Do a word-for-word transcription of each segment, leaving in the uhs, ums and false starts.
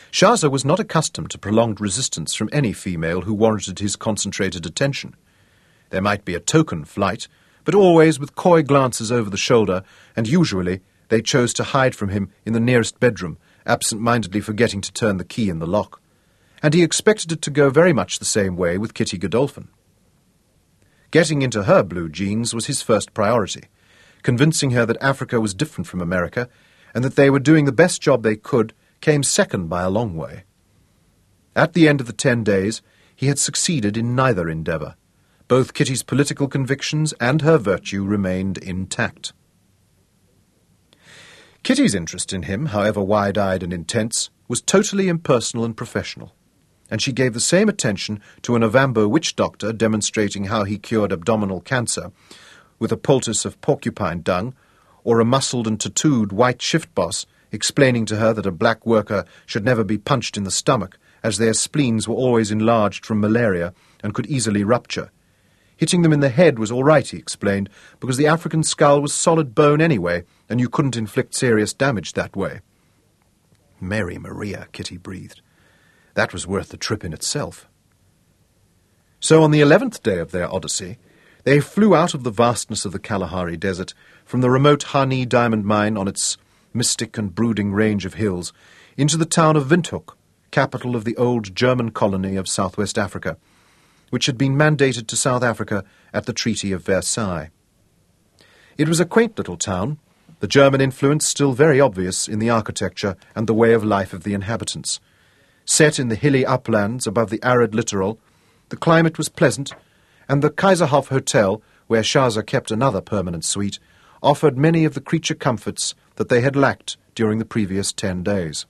Shaza was not accustomed to prolonged resistance from any female who warranted his concentrated attention. There might be a token flight, but always with coy glances over the shoulder, and usually they chose to hide from him in the nearest bedroom, absent-mindedly forgetting to turn the key in the lock. And he expected it to go very much the same way with Kitty Godolphin. Getting into her blue jeans was his first priority, convincing her that Africa was different from America, and that they were doing the best job they could came second by a long way. At the end of the ten days, he had succeeded in neither endeavour. Both Kitty's political convictions and her virtue remained intact. Kitty's interest in him, however wide-eyed and intense, was totally impersonal and professional, and she gave the same attention to an Ovambo witch doctor demonstrating how he cured abdominal cancer with a poultice of porcupine dung, or a muscled and tattooed white shift boss explaining to her that a black worker should never be punched in the stomach, as their spleens were always enlarged from malaria and could easily rupture. Hitting them in the head was all right, he explained, because the African skull was solid bone anyway, and you couldn't inflict serious damage that way. Mary Maria, Kitty breathed. That was worth the trip in itself. So on the eleventh day of their odyssey, they flew out of the vastness of the Kalahari Desert, from the remote Hani diamond mine on its mystic and brooding range of hills, into the town of Windhoek, capital of the old German colony of southwest Africa, which had been mandated to South Africa at the Treaty of Versailles. It was a quaint little town, the German influence still very obvious in the architecture and the way of life of the inhabitants. Set in the hilly uplands above the arid littoral, the climate was pleasant, and the Kaiserhof Hotel, where Shaza kept another permanent suite, offered many of the creature comforts that they had lacked during the previous ten days.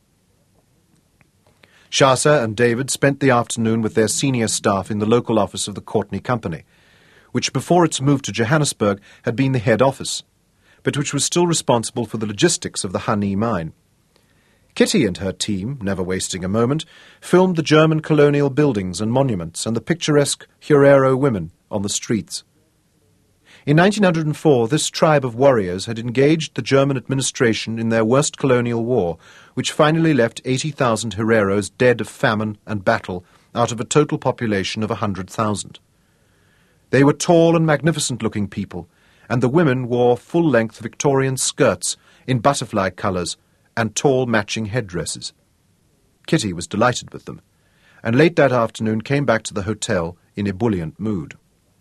Shaza and David spent the afternoon with their senior staff in the local office of the Courtney Company, which before its move to Johannesburg had been the head office, but which was still responsible for the logistics of the Hani mine. Kitty and her team, never wasting a moment, filmed the German colonial buildings and monuments and the picturesque Herero women on the streets. In nineteen oh four, this tribe of warriors had engaged the German administration in their worst colonial war, which finally left eighty thousand Hereros dead of famine and battle out of a total population of one hundred thousand. They were tall and magnificent-looking people, and the women wore full-length Victorian skirts in butterfly colours and tall matching headdresses. Kitty was delighted with them, and late that afternoon came back to the hotel in ebullient mood.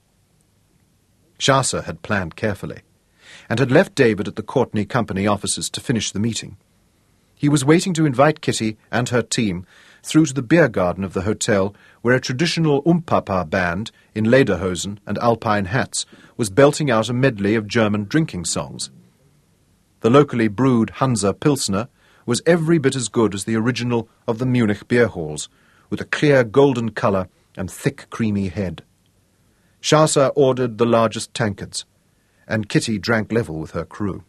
Shaza had planned carefully, and had left David at the Courtney Company offices to finish the meeting. He was waiting to invite Kitty and her team through to the beer garden of the hotel, where a traditional Umpapa band in lederhosen and alpine hats was belting out a medley of German drinking songs. The locally brewed Hansa Pilsner was every bit as good as the original of the Munich beer halls, with a clear golden colour and thick creamy head. Shaza ordered the largest tankards, and Kitty drank level with her crew.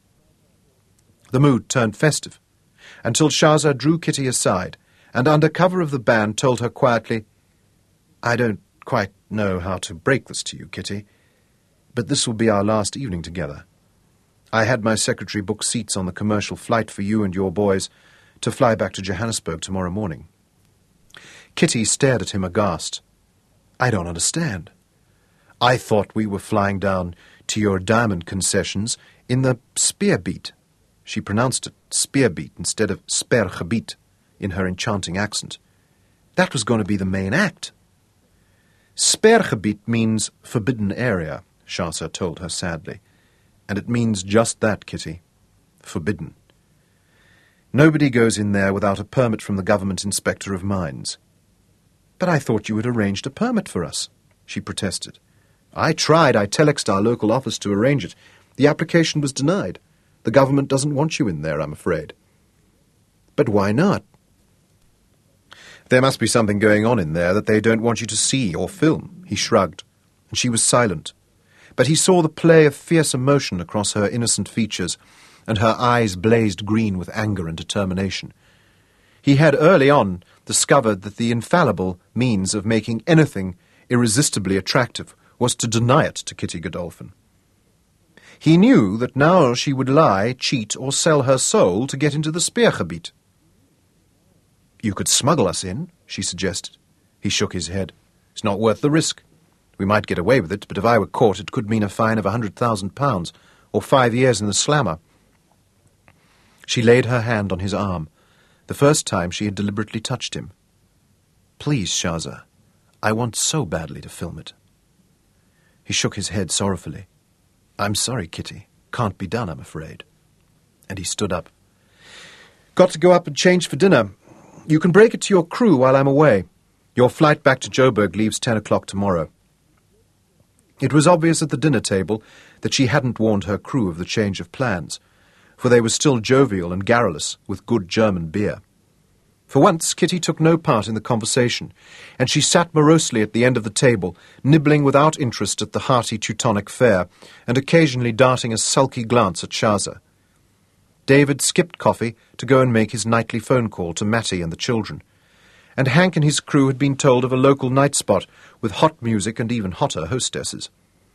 The mood turned festive, until Shaza drew Kitty aside, and under cover of the band told her quietly, "I don't quite know how to break this to you, Kitty, but this will be our last evening together. I had my secretary book seats on the commercial flight for you and your boys to fly back to Johannesburg tomorrow morning." Kitty stared at him aghast. "I don't understand. I thought we were flying down to your diamond concessions in the Speerbeat." She pronounced it Speerbeat instead of Spergebiet in her enchanting accent. "That was going to be the main act." "Spergebiet means forbidden area," Shaza told her sadly. "And it means just that, Kitty. Forbidden. Nobody goes in there without a permit from the government inspector of mines." "But I thought you had arranged a permit for us," she protested. "I tried. I telexed our local office to arrange it. The application was denied. The government doesn't want you in there, I'm afraid." "But why not?" "There must be something going on in there that they don't want you to see or film." He shrugged, and she was silent. But he saw the play of fierce emotion across her innocent features, and her eyes blazed green with anger and determination. He had early on discovered that the infallible means of making anything irresistibly attractive was to deny it to Kitty Godolphin. He knew that now she would lie, cheat, or sell her soul to get into the Speergebiet. You could smuggle us in, she suggested. He shook his head. It's not worth the risk. We might get away with it, but if I were caught, it could mean a fine of a hundred thousand pounds, or five years in the slammer. She laid her hand on his arm, the first time she had deliberately touched him. Please, Shahza, I want so badly to film it. He shook his head sorrowfully. I'm sorry, Kitty. Can't be done, I'm afraid. And he stood up. Got to go up and change for dinner. You can break it to your crew while I'm away. Your flight back to Joburg leaves ten o'clock tomorrow. It was obvious at the dinner table that she hadn't warned her crew of the change of plans, for they were still jovial and garrulous with good German beer. For once, Kitty took no part in the conversation, and she sat morosely at the end of the table, nibbling without interest at the hearty Teutonic fare, and occasionally darting a sulky glance at Shahza. David skipped coffee to go and make his nightly phone call to Matty and the children, and Hank and his crew had been told of a local night spot with hot music and even hotter hostesses.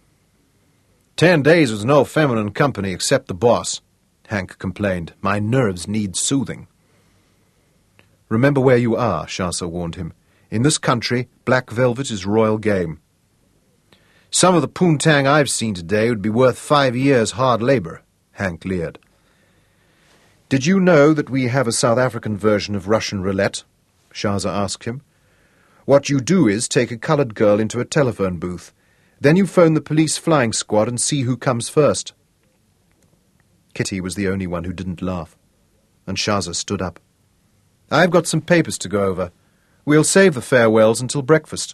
Ten days was no feminine company except the boss, Hank complained. My nerves need soothing. Remember where you are, Shahza warned him. In this country, black velvet is royal game. Some of the poontang I've seen today would be worth five years' hard labour, Hank leered. Did you know that we have a South African version of Russian roulette? Shahza asked him. What you do is take a coloured girl into a telephone booth. Then you phone the police flying squad and see who comes first. Kitty was the only one who didn't laugh, and Shahza stood up. I've got some papers to go over. We'll save the farewells until breakfast.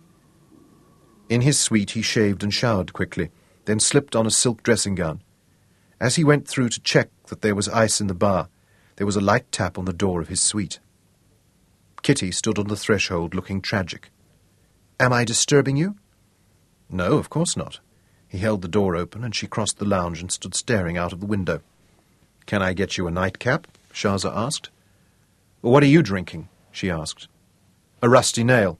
In his suite he shaved and showered quickly, then slipped on a silk dressing gown. As he went through to check that there was ice in the bar, there was a light tap on the door of his suite. Kitty stood on the threshold looking tragic. Am I disturbing you? No, of course not. He held the door open and she crossed the lounge and stood staring out of the window. Can I get you a nightcap? Shahza asked. What are you drinking? She asked. A rusty nail.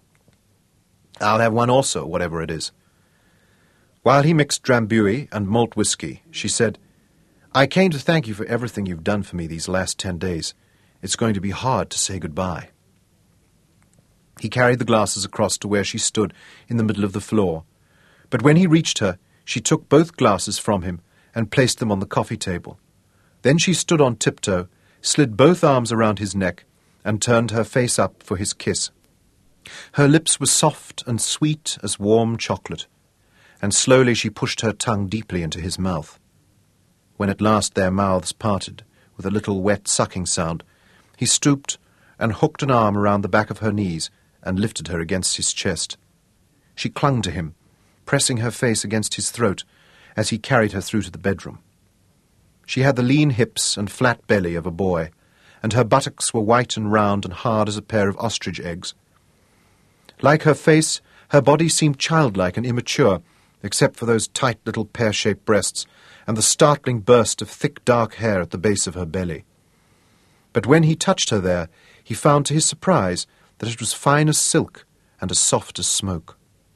I'll have one also, whatever it is. While he mixed Drambuie and malt whisky, she said, I came to thank you for everything you've done for me these last ten days. It's going to be hard to say goodbye. He carried the glasses across to where she stood in the middle of the floor. But when he reached her, she took both glasses from him and placed them on the coffee table. Then she stood on tiptoe, slid both arms around his neck, and turned her face up for his kiss. Her lips were soft and sweet as warm chocolate, and slowly she pushed her tongue deeply into his mouth. When at last their mouths parted, with a little wet sucking sound, he stooped and hooked an arm around the back of her knees and lifted her against his chest. She clung to him, pressing her face against his throat as he carried her through to the bedroom. She had the lean hips and flat belly of a boy, and her buttocks were white and round and hard as a pair of ostrich eggs. Like her face, her body seemed childlike and immature, except for those tight little pear-shaped breasts and the startling burst of thick dark hair at the base of her belly. But when he touched her there, he found to his surprise that it was fine as silk and as soft as smoke.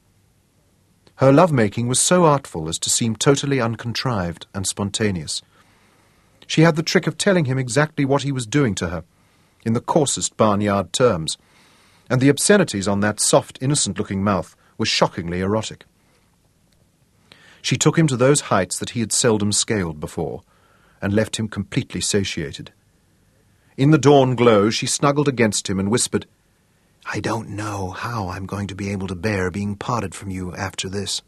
Her love-making was so artful as to seem totally uncontrived and spontaneous. She had the trick of telling him exactly what he was doing to her, in the coarsest barnyard terms, and the obscenities on that soft, innocent-looking mouth were shockingly erotic. She took him to those heights that he had seldom scaled before, and left him completely satiated. In the dawn glow, she snuggled against him and whispered, I don't know how I'm going to be able to bear being parted from you after this.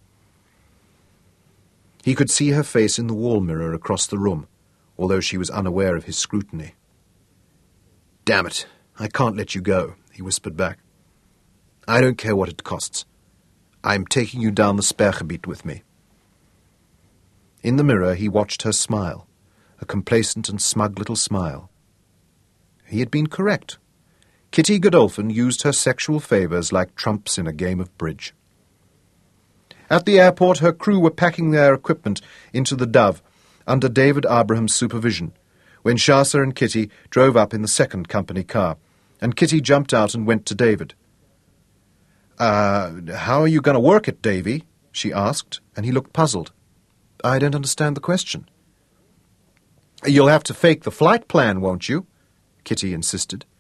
He could see her face in the wall mirror across the room, although she was unaware of his scrutiny. Damn it, I can't let you go, he whispered back. I don't care what it costs. I'm taking you down the Sperrgebied with me. In the mirror he watched her smile, a complacent and smug little smile. He had been correct. Kitty Godolphin used her sexual favours like trumps in a game of bridge. At the airport her crew were packing their equipment into the Dove, under David Abraham's supervision, when Shahza and Kitty drove up in the second company car, and Kitty jumped out and went to David. Uh, how are you going to work it, Davy? She asked, and he looked puzzled. I don't understand the question. You'll have to fake the flight plan, won't you? Kitty insisted.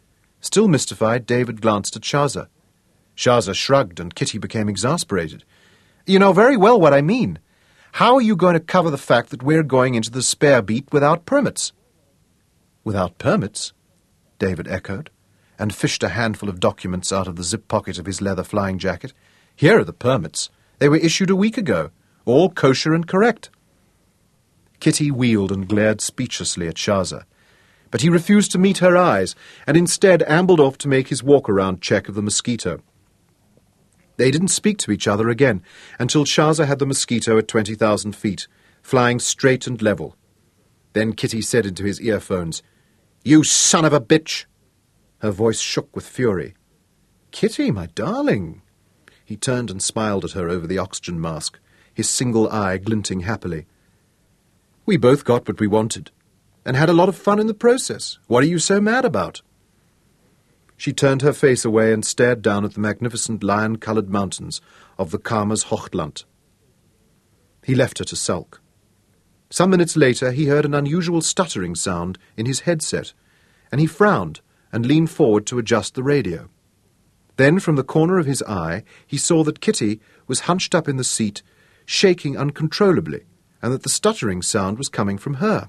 Still mystified, David glanced at Shahza. Shahza shrugged, and Kitty became exasperated. "You know very well what I mean. How are you going to cover the fact that we're going into the spare beat without permits?" "Without permits?" David echoed, and fished a handful of documents out of the zip pocket of his leather flying jacket. "Here are the permits. They were issued a week ago, all kosher and correct." Kitty wheeled and glared speechlessly at Shahza, but he refused to meet her eyes, and instead ambled off to make his walk-around check of the Mosquito. They didn't speak to each other again until Shahza had the Mosquito at twenty thousand feet, flying straight and level. Then Kitty said into his earphones, "You son of a bitch!" Her voice shook with fury. "Kitty, my darling!" He turned and smiled at her over the oxygen mask, his single eye glinting happily. "We both got what we wanted, and had a lot of fun in the process. What are you so mad about?" She turned her face away and stared down at the magnificent lion-coloured mountains of the Kamers Hochland. He left her to sulk. Some minutes later he heard an unusual stuttering sound in his headset, and he frowned and leaned forward to adjust the radio. Then, from the corner of his eye, he saw that Kitty was hunched up in the seat, shaking uncontrollably, and that the stuttering sound was coming from her.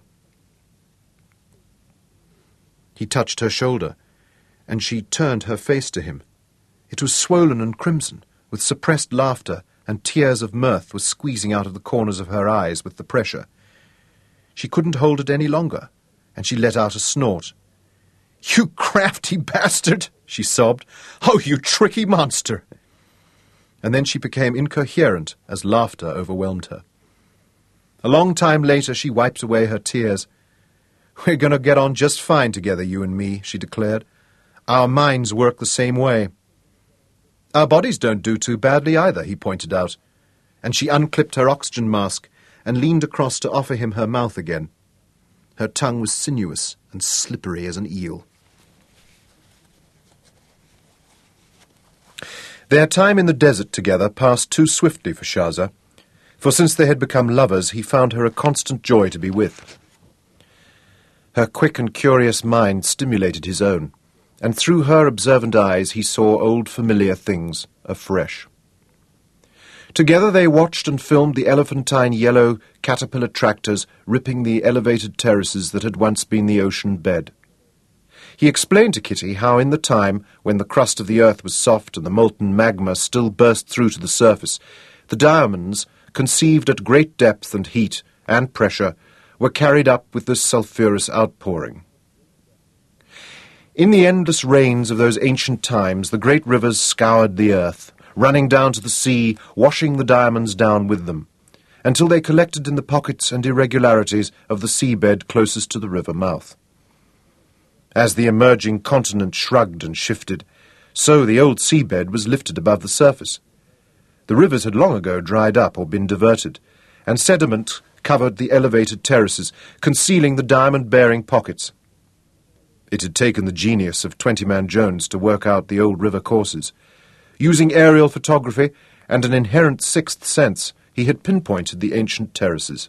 He touched her shoulder, and she turned her face to him. It was swollen and crimson, with suppressed laughter, and tears of mirth were squeezing out of the corners of her eyes with the pressure. She couldn't hold it any longer, and she let out a snort. "You crafty bastard!" she sobbed. "Oh, you tricky monster!" And then she became incoherent as laughter overwhelmed her. A long time later she wiped away her tears. "We're going to get on just fine together, you and me," she declared. "Our minds work the same way." "Our bodies don't do too badly either," he pointed out, and she unclipped her oxygen mask and leaned across to offer him her mouth again. Her tongue was sinuous and slippery as an eel. Their time in the desert together passed too swiftly for Shahza, for since they had become lovers he found her a constant joy to be with. Her quick and curious mind stimulated his own, and through her observant eyes he saw old familiar things afresh. Together they watched and filmed the elephantine yellow caterpillar tractors ripping the elevated terraces that had once been the ocean bed. He explained to Kitty how in the time when the crust of the earth was soft and the molten magma still burst through to the surface, the diamonds, conceived at great depth and heat and pressure, were carried up with this sulphurous outpouring. In the endless rains of those ancient times, the great rivers scoured the earth, running down to the sea, washing the diamonds down with them, until they collected in the pockets and irregularities of the seabed closest to the river mouth. As the emerging continent shrugged and shifted, so the old seabed was lifted above the surface. The rivers had long ago dried up or been diverted, and sediment covered the elevated terraces, concealing the diamond-bearing pockets. It had taken the genius of Twenty-Man Jones to work out the old river courses. Using aerial photography and an inherent sixth sense, he had pinpointed the ancient terraces.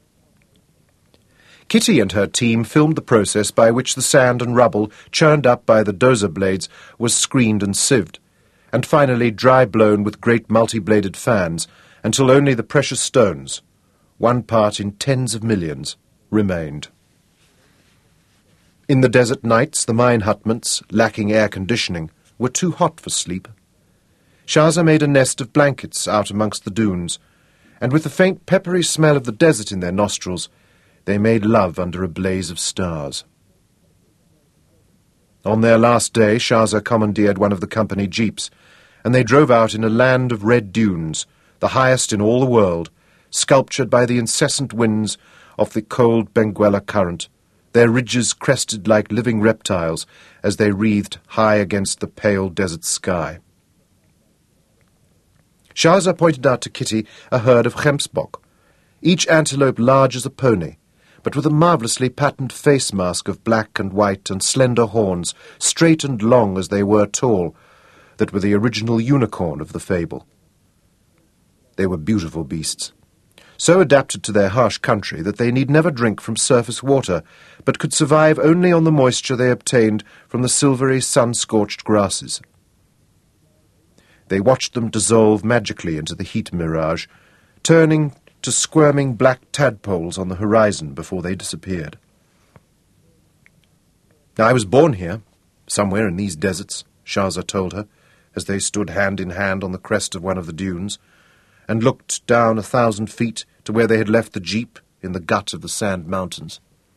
Kitty and her team filmed the process by which the sand and rubble churned up by the dozer blades was screened and sieved, and finally dry-blown with great multi-bladed fans until only the precious stones, one part in tens of millions, remained. In the desert nights, the mine hutments, lacking air conditioning, were too hot for sleep. Shahza made a nest of blankets out amongst the dunes, and with the faint peppery smell of the desert in their nostrils, they made love under a blaze of stars. On their last day, Shahza commandeered one of the company jeeps, and they drove out in a land of red dunes, the highest in all the world, sculptured by the incessant winds of the cold Benguela current, their ridges crested like living reptiles as they wreathed high against the pale desert sky. Shahza pointed out to Kitty a herd of Gemsbok, each antelope large as a pony, but with a marvellously patterned face mask of black and white and slender horns, straight and long as they were tall, that were the original unicorn of the fable. They were beautiful beasts, so adapted to their harsh country that they need never drink from surface water, but could survive only on the moisture they obtained from the silvery, sun-scorched grasses. They watched them dissolve magically into the heat mirage, turning to squirming black tadpoles on the horizon before they disappeared. "I was born here, somewhere in these deserts," Shahza told her, as they stood hand in hand on the crest of one of the dunes, and looked down a thousand feet to where they had left the jeep in the gut of the sand mountains.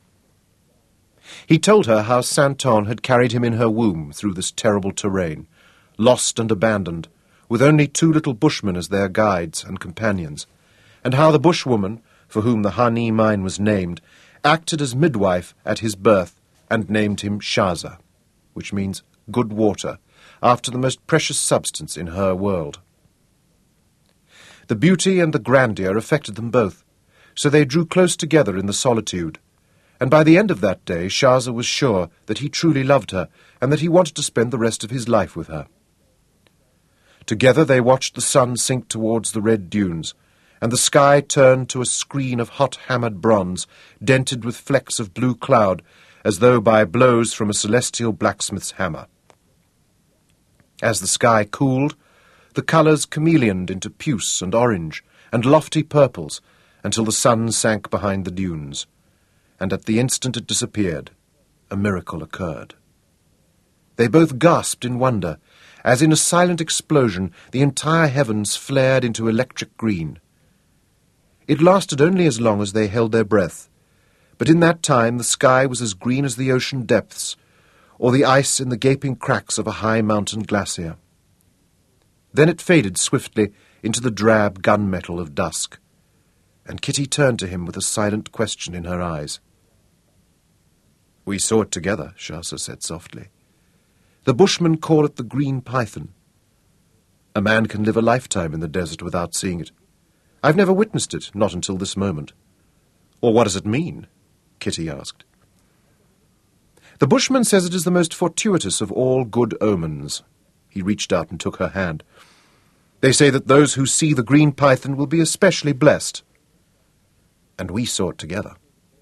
He told her how Santon had carried him in her womb through this terrible terrain, lost and abandoned, with only two little bushmen as their guides and companions, and how the bushwoman, for whom the Hani mine was named, acted as midwife at his birth and named him Shahza, which means good water, after the most precious substance in her world. The beauty and the grandeur affected them both, so they drew close together in the solitude, and by the end of that day Shahza was sure that he truly loved her and that he wanted to spend the rest of his life with her. Together they watched the sun sink towards the red dunes, and the sky turn to a screen of hot-hammered bronze, dented with flecks of blue cloud, as though by blows from a celestial blacksmith's hammer. As the sky cooled, the colours chameleoned into puce and orange and lofty purples until the sun sank behind the dunes, and at the instant it disappeared, a miracle occurred. They both gasped in wonder, as in a silent explosion the entire heavens flared into electric green. It lasted only as long as they held their breath, but in that time the sky was as green as the ocean depths, or the ice in the gaping cracks of a high mountain glacier. Then it faded swiftly into the drab gunmetal of dusk, and Kitty turned to him with a silent question in her eyes. "We saw it together," Shahza said softly. "The bushmen call it the green python. A man can live a lifetime in the desert without seeing it. I've never witnessed it, not until this moment." "Or what does it mean?" Kitty asked. "The bushman says it is the most fortuitous of all good omens." He reached out and took her hand. "They say that those who see the green python will be especially blessed. And we saw it together."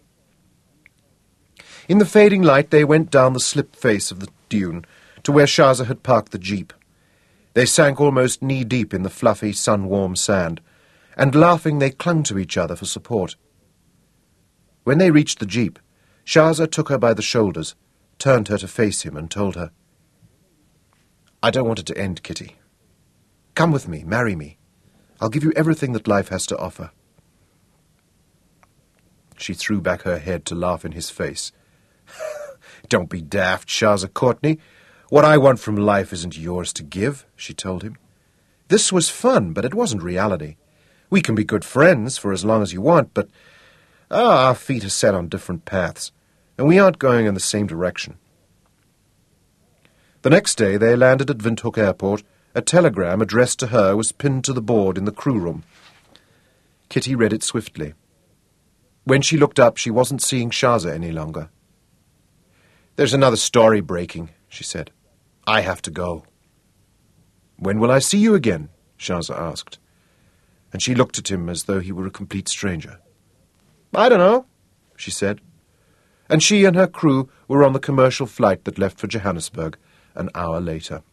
In the fading light they went down the slip face of the dune to where Shahza had parked the jeep. They sank almost knee-deep in the fluffy, sun-warm sand, and laughing they clung to each other for support. When they reached the jeep, Shahza took her by the shoulders, turned her to face him, and told her, "I don't want it to end, Kitty. Come with me, marry me. I'll give you everything that life has to offer." She threw back her head to laugh in his face. "Don't be daft, Shahza Courtney. What I want from life isn't yours to give," she told him. "This was fun, but it wasn't reality. We can be good friends for as long as you want, but ah, our feet are set on different paths, and we aren't going in the same direction." The next day they landed at Windhoek Airport. A telegram addressed to her was pinned to the board in the crew room. Kitty read it swiftly. When she looked up, she wasn't seeing Shahza any longer. "There's another story breaking," she said. "I have to go." "When will I see you again?" Shahza asked, and she looked at him as though he were a complete stranger. "I don't know," she said, and she and her crew were on the commercial flight that left for Johannesburg an hour later.